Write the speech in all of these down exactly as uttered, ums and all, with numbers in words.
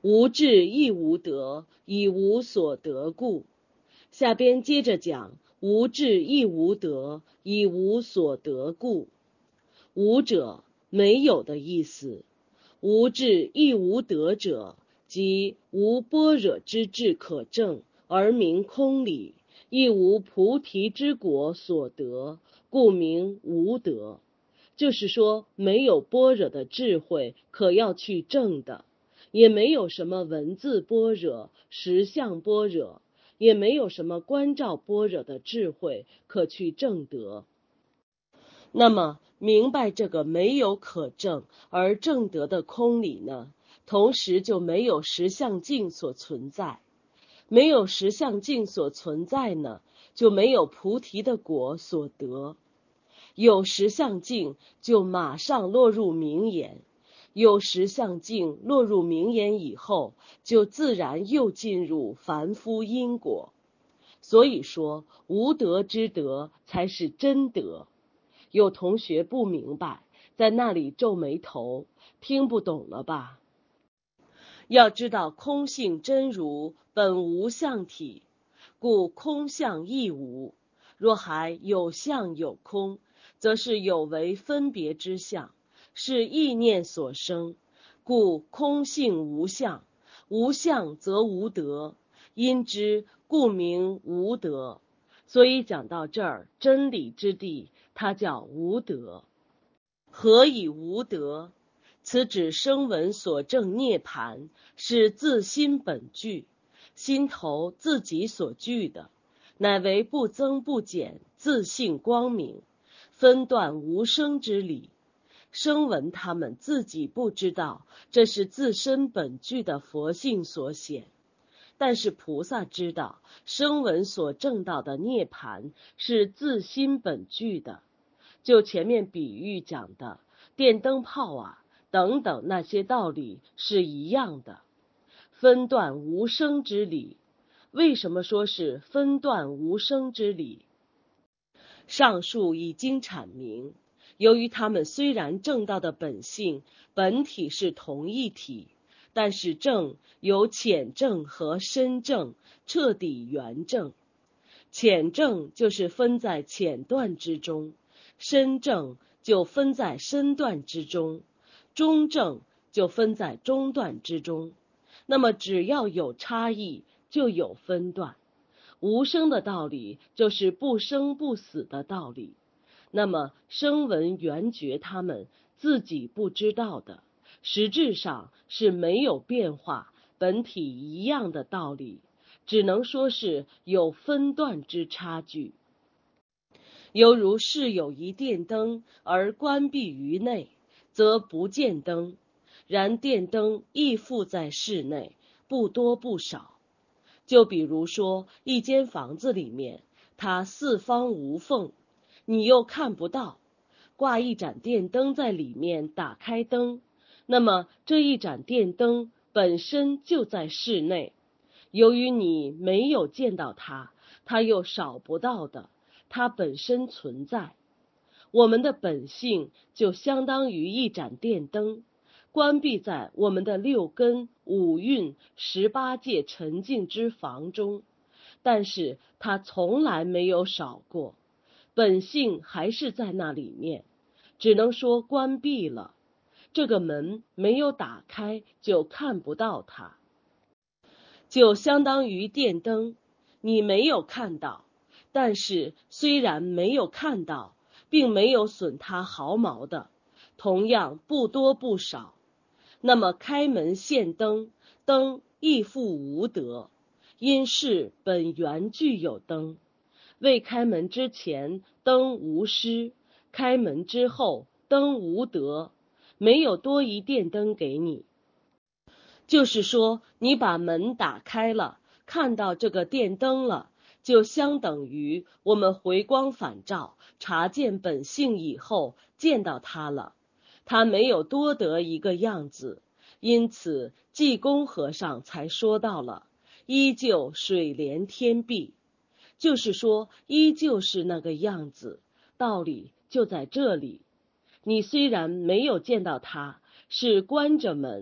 无智亦无得，以无所得故。下边接着讲无智亦无得，以无所得故。无者，没有的意思。无智亦无得者，即无般若之智可证，而名空理，亦无菩提之果所得，故名无得。就是说，没有般若的智慧可要去证的，也没有什么文字般若、实相般若，也没有什么观照般若的智慧可去证得。那么明白这个没有可证而证得的空理呢，同时就没有实相境所存在。没有实相境所存在呢，就没有菩提的果所得。有实相境就马上落入名言，有实相境落入名言以后，就自然又进入凡夫因果。所以说无德之德才是真德。有同学不明白，在那里皱眉头，听不懂了吧？要知道空性真如本无相体，故空相亦无。若还有相有空，则是有为分别之相，是意念所生，故空性无相，无相则无德，因之故名无德。所以讲到这儿，真理之地，它叫无德。何以无德？此指声闻所证涅盘，是自心本具，心头自己所具的，乃为不增不减，自性光明，分断无生之理。声闻他们自己不知道，这是自身本具的佛性所显。但是菩萨知道，声闻所证到的涅盘是自心本具的。就前面比喻讲的电灯泡啊等等那些道理是一样的，分断无生之理。为什么说是分断无生之理？上述已经阐明，由于他们虽然证到的本性本体是同一体，但是证有浅证和深证，彻底圆证。浅证就是分在浅段之中，深证就分在深段之中，中证就分在中段之中。那么只要有差异，就有分段。无生的道理就是不生不死的道理。那么声闻缘觉他们自己不知道的，实质上是没有变化，本体一样的道理，只能说是有分段之差距。犹如是有一电灯而关闭于内，则不见灯，然电灯亦复在室内，不多不少。就比如说一间房子里面，它四方无缝，你又看不到，挂一盏电灯在里面，打开灯，那么这一盏电灯本身就在室内，由于你没有见到它，它又少不到的，它本身存在。我们的本性就相当于一盏电灯，关闭在我们的六根、五蕴、十八界沉静之房中，但是它从来没有少过，本性还是在那里面，只能说关闭了。这个门没有打开，就看不到它。就相当于电灯，你没有看到，但是虽然没有看到，并没有损它毫毛的，同样不多不少。那么开门现灯，灯亦复无德，因是本原具有灯。未开门之前，灯无失；开门之后，灯无德，没有多一电灯给你。就是说，你把门打开了，看到这个电灯了，就相等于我们回光返照，察见本性以后，见到它了。它没有多得一个样子，因此济公和尚才说到了依旧水连天碧，就是说依旧是那个样子，道理就在这里。你虽然没有见到它，是关着门，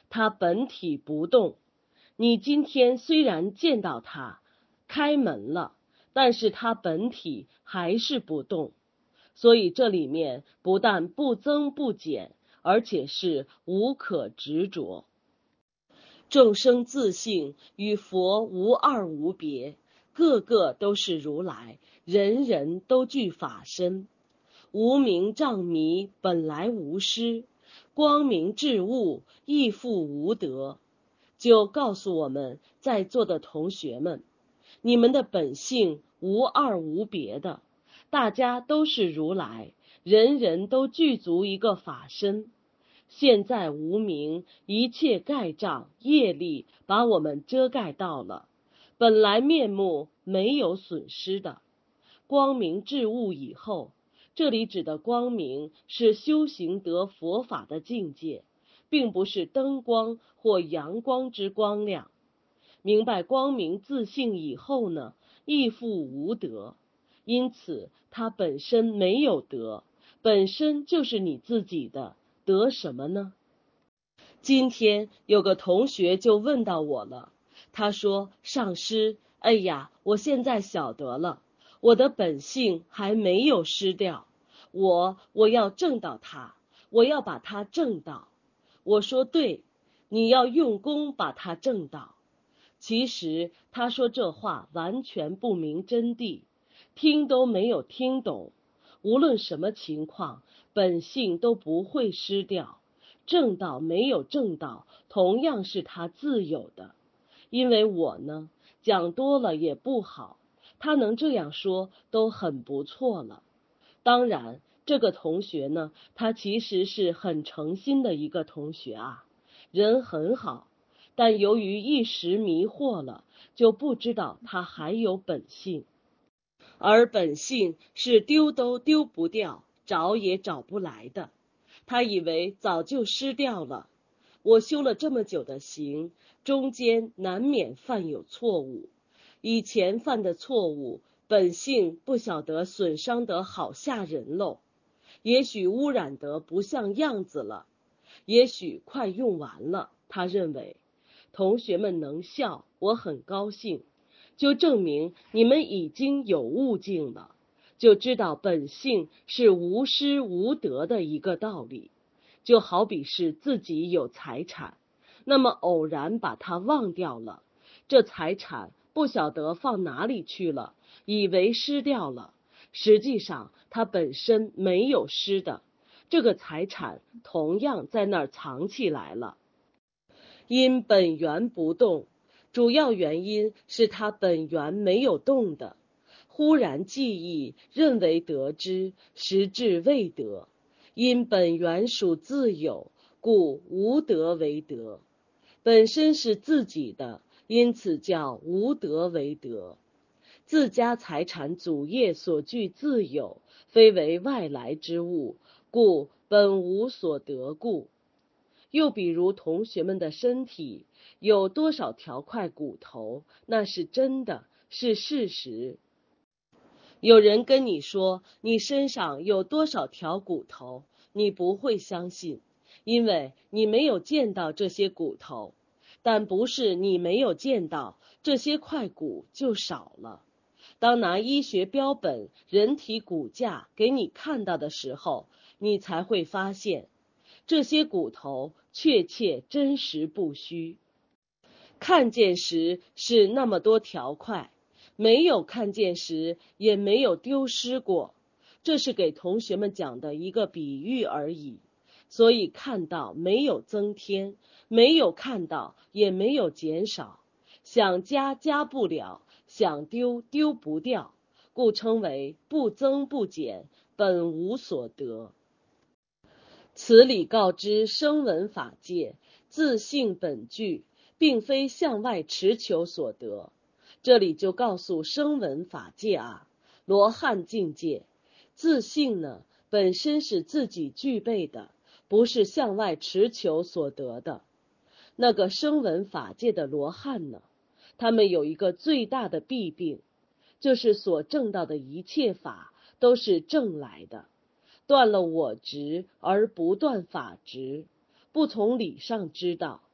它本体不动。你今天虽然见到它开门了，但是它本体还是不动。所以这里面不但不增不减，而且是无可执着。众生自性与佛无二无别，个个都是如来，人人都具法身。无明障迷本来无失，光明智悟亦复无得。就告诉我们在座的同学们，你们的本性无二无别的，大家都是如来，人人都具足一个法身。现在无明一切盖障业力把我们遮盖到了，本来面目没有损失的。光明智悟以后，这里指的光明是修行得佛法的境界，并不是灯光或阳光之光亮。明白光明自性以后呢，亦复无得，因此它本身没有得，本身就是你自己的，得什么呢？今天有个同学就问到我了，他说：上师，哎呀，我现在晓得了，我的本性还没有失掉，我我要证到它，我要把它证到。我说对，你要用功把它证到。其实他说这话完全不明真谛，听都没有听懂。无论什么情况，本性都不会失掉，正道没有正道，同样是他自有的。因为我呢，讲多了也不好，他能这样说都很不错了。当然，这个同学呢，他其实是很诚心的一个同学啊，人很好。但由于一时迷惑了，就不知道他还有本性，而本性是丢都丢不掉，找也找不来的。他以为早就失掉了。我修了这么久的行，中间难免犯有错误，以前犯的错误，本性不晓得损伤得好吓人喽，也许污染得不像样子了，也许快用完了。他认为同学们能笑，我很高兴，就证明你们已经有悟境了，就知道本性是无失无得的一个道理。就好比是自己有财产，那么偶然把它忘掉了，这财产不晓得放哪里去了，以为失掉了，实际上它本身没有失的，这个财产同样在那儿藏起来了。因本源不动，主要原因是它本源没有动的，忽然记忆认为得之，实质未得。因本源属自有，故无得为得，本身是自己的，因此叫无得为得。自家财产祖业所具自有，非为外来之物，故本无所得故。又比如同学们的身体有多少条块骨头，那是真的，是事实。有人跟你说你身上有多少条骨头，你不会相信，因为你没有见到这些骨头。但不是你没有见到，这些块骨就少了。当拿医学标本、人体骨架给你看到的时候，你才会发现这些骨头确切真实不虚。看见时是那么多条块，没有看见时也没有丢失过，这是给同学们讲的一个比喻而已。所以看到没有增添，没有看到也没有减少，想加加不了，想丢丢不掉，故称为不增不减，本无所得。此理告知声闻法界自性本具，并非向外持求所得。这里就告诉声闻法界啊，罗汉境界自性呢本身是自己具备的，不是向外持求所得的。那个声闻法界的罗汉呢，他们有一个最大的弊病，就是所证到的一切法都是证来的，断了我执而不断法执，不从理上知道，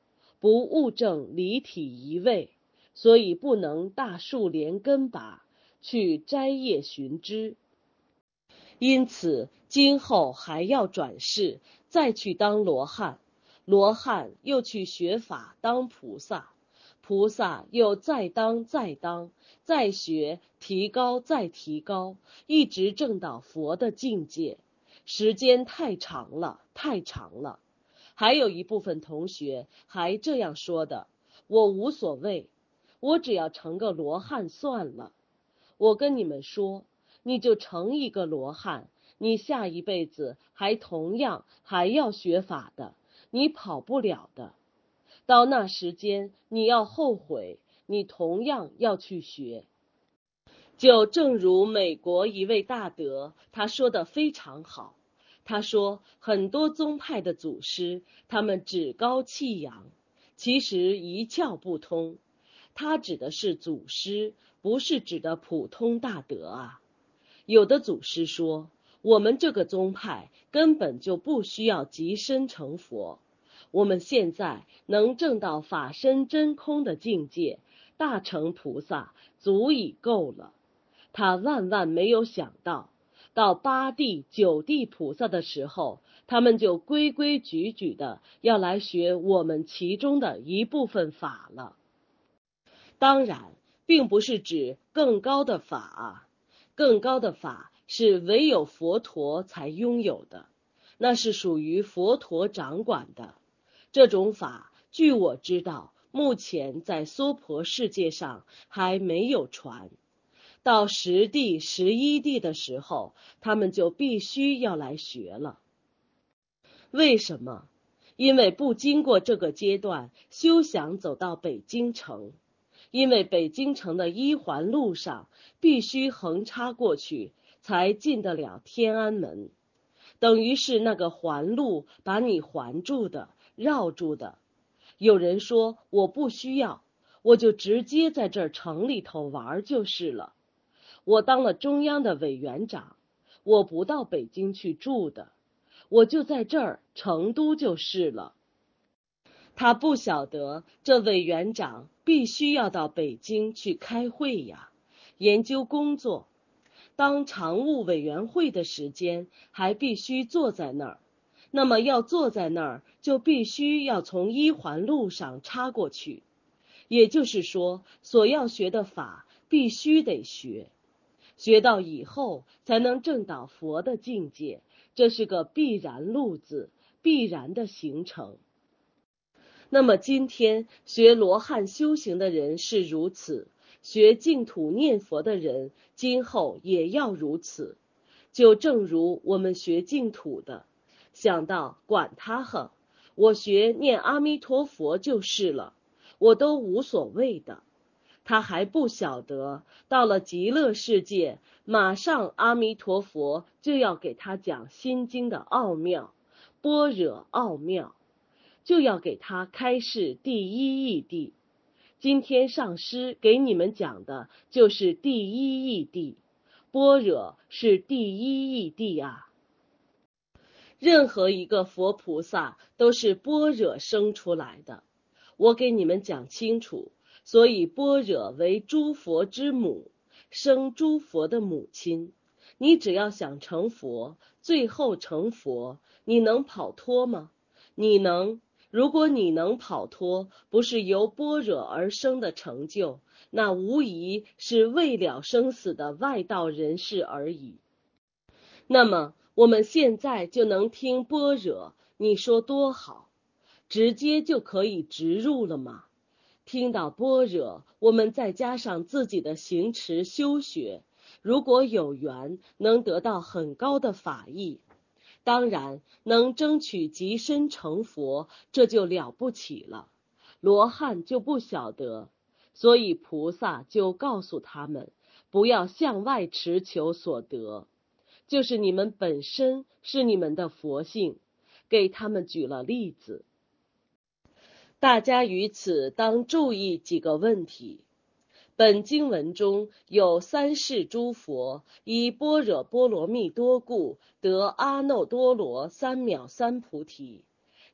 不务正离体一味，所以不能大树连根拔，去摘叶寻枝。因此今后还要转世，再去当罗汉，罗汉又去学法当菩萨，菩萨又再当再当再学，提高再提高，一直证到佛的境界。时间太长了，太长了。还有一部分同学还这样说的：我无所谓，我只要成个罗汉算了。我跟你们说，你就成一个罗汉，你下一辈子还同样还要学法的，你跑不了的。到那时间你要后悔，你同样要去学。就正如美国一位大德，他说的非常好。他说很多宗派的祖师，他们趾高气扬，其实一窍不通。他指的是祖师，不是指的普通大德啊。有的祖师说，我们这个宗派根本就不需要即身成佛，我们现在能证到法身真空的境界，大乘菩萨足以够了。他万万没有想到，到八地九地菩萨的时候，他们就规规矩矩的要来学我们其中的一部分法了。当然并不是指更高的法啊，更高的法是唯有佛陀才拥有的，那是属于佛陀掌管的。这种法据我知道，目前在娑婆世界上还没有传。到十地十一地的时候，他们就必须要来学了。为什么？因为不经过这个阶段，休想走到北京城。因为北京城的一环路上必须横插过去，才进得了天安门。等于是那个环路把你环住的，绕住的。有人说我不需要，我就直接在这儿城里头玩就是了。我当了中央的委员长，我不到北京去住的，我就在这儿成都就是了。他不晓得这委员长必须要到北京去开会呀，研究工作。当常务委员会的时间还必须坐在那儿，那么要坐在那儿就必须要从一环路上插过去。也就是说，所要学的法必须得学。学到以后才能证到佛的境界，这是个必然路子，必然的行程。那么今天学罗汉修行的人是如此，学净土念佛的人今后也要如此。就正如我们学净土的，想到管他呵，我学念阿弥陀佛就是了，我都无所谓的。他还不晓得，到了极乐世界，马上阿弥陀佛就要给他讲心经的奥妙，般若奥妙，就要给他开示第一义谛。今天上师给你们讲的就是第一义谛，般若是第一义谛啊。任何一个佛菩萨都是般若生出来的，我给你们讲清楚。所以般若为诸佛之母，生诸佛的母亲。你只要想成佛，最后成佛，你能跑脱吗？你能。如果你能跑脱，不是由般若而生的成就，那无疑是未了生死的外道人士而已。那么我们现在就能听般若，你说多好，直接就可以植入了吗？听到般若，我们再加上自己的行持修学，如果有缘能得到很高的法益，当然能争取即身成佛，这就了不起了。罗汉就不晓得，所以菩萨就告诉他们，不要向外持求所得，就是你们本身是你们的佛性，给他们举了例子。大家于此当注意几个问题。本经文中有三世诸佛以般若波罗蜜多故得阿耨多罗三藐三菩提，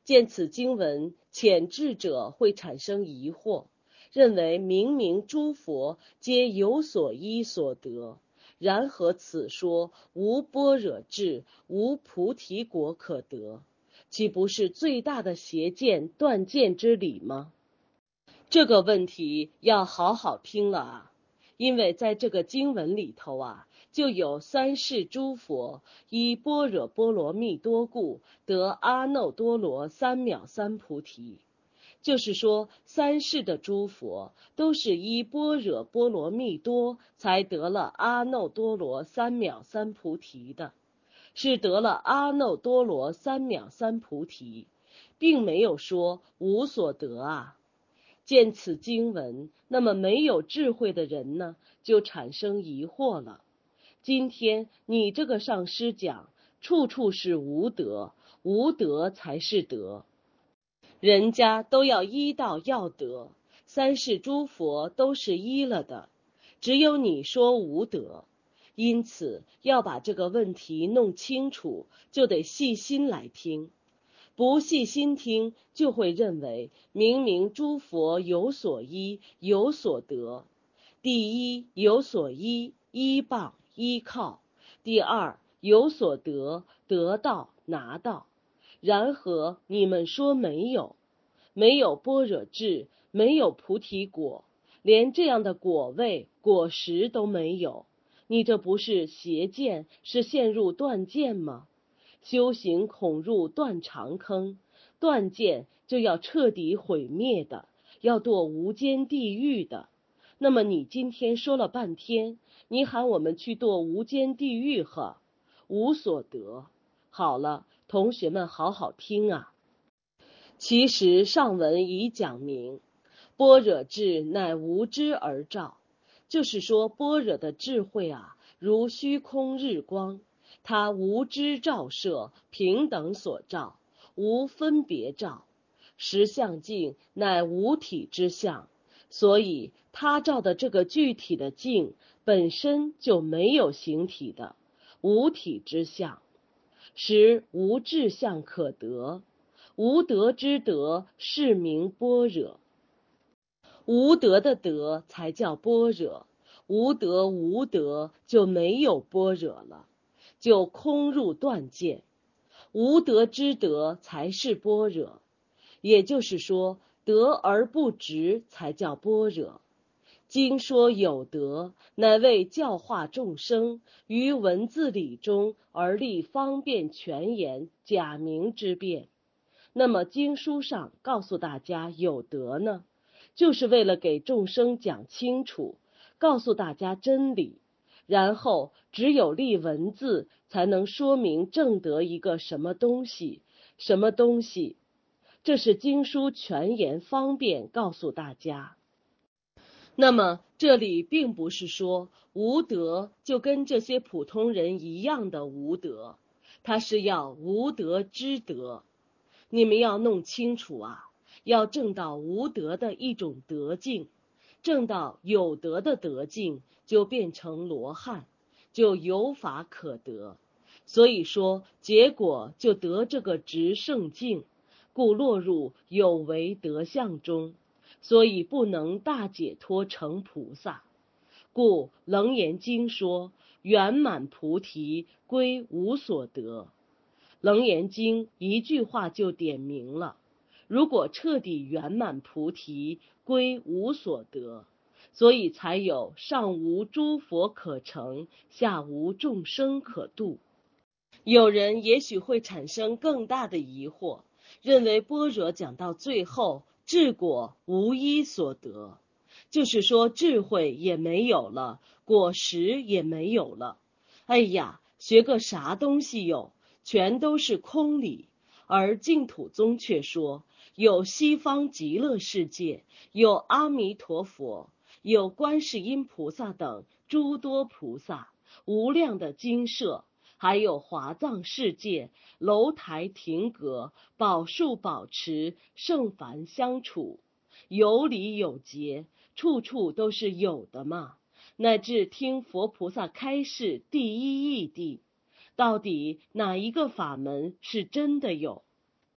见此经文，浅智者会产生疑惑，认为明明诸佛皆有所依所得，然何此说无般若智，无菩提果可得？岂不是最大的邪见断见之理吗？这个问题要好好听了啊，因为在这个经文里头啊，就有三世诸佛依般若波罗蜜多故得阿耨多罗三藐三菩提。就是说，三世的诸佛都是依般若波罗蜜多才得了阿耨多罗三藐三菩提的，是得了阿耨多罗三藐三菩提，并没有说无所得啊。见此经文，那么没有智慧的人呢，就产生疑惑了。今天你这个上师讲，处处是无德，无德才是德。人家都要依道要德，三世诸佛都是依了的，只有你说无德。因此要把这个问题弄清楚，就得细心来听。不细心听，就会认为明明诸佛有所依，有所得。第一，有所依，依傍依靠；第二，有所得，得到拿到。然何你们说没有？没有般若智，没有菩提果，连这样的果位果实都没有，你这不是邪见，是陷入断见吗？修行恐入断肠坑，断见就要彻底毁灭的，要堕无间地狱的。那么你今天说了半天，你喊我们去堕无间地狱呵，无所得。好了，同学们好好听啊。其实上文已讲明，般若智乃无知而照，就是说般若的智慧啊，如虚空日光，它无知照射，平等所照，无分别照。实相境乃无体之相，所以它照的这个具体的境本身就没有形体的，无体之相，实无智相可得。无德之德，是名般若。无德的德才叫般若，无德无德就没有般若了，就空入断见。无德之德才是般若，也就是说，德而不执才叫般若。经说有德，乃为教化众生，于文字理中而立方便全言假名之辩。那么经书上告诉大家有德呢，就是为了给众生讲清楚，告诉大家真理，然后只有立文字才能说明正得一个什么东西，什么东西，这是经书全言方便告诉大家。那么这里并不是说无德就跟这些普通人一样的无德，它是要无德之德。你们要弄清楚啊，要证到无德的一种德境，证到有德的德境，就变成罗汉，就有法可得。所以说结果就得这个直圣境，故落入有为德相中，所以不能大解脱成菩萨。故楞严经说圆满菩提归无所得。楞严经一句话就点明了，如果彻底圆满菩提归无所得，所以才有上无诸佛可成，下无众生可度。有人也许会产生更大的疑惑，认为般若讲到最后智果无一所得，就是说智慧也没有了，果实也没有了。哎呀，学个啥东西哟，全都是空理。而净土宗却说，有西方极乐世界，有阿弥陀佛，有观世音菩萨等诸多菩萨，无量的精舍，还有华藏世界，楼台亭阁，宝树宝池，圣凡相处，有理有节，处处都是有的嘛。乃至听佛菩萨开示第一义谛，到底哪一个法门是真的有？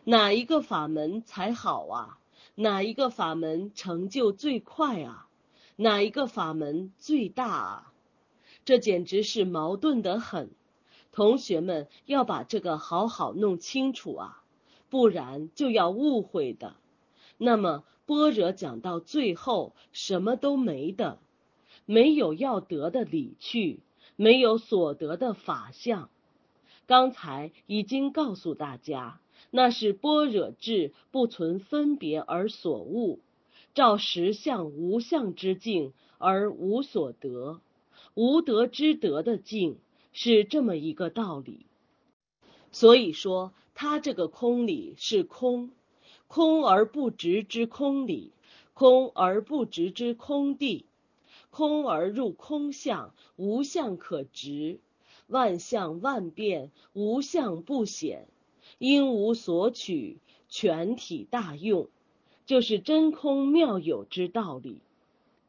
哪一个法门才好啊？哪一个法门成就最快啊？哪一个法门最大啊？这简直是矛盾得很。同学们要把这个好好弄清楚啊，不然就要误会的。那么般若讲到最后什么都没的，没有要得的理趣，没有所得的法相。刚才已经告诉大家，那是般若智不存分别而所悟，照实相无相之境而无所得，无得之得的境，是这么一个道理。所以说它这个空理是空，空而不执之空理，空而不执之空地，空而入空相，无相可执，万象万变，无相不显，因无所取，全体大用，就是真空妙有之道理。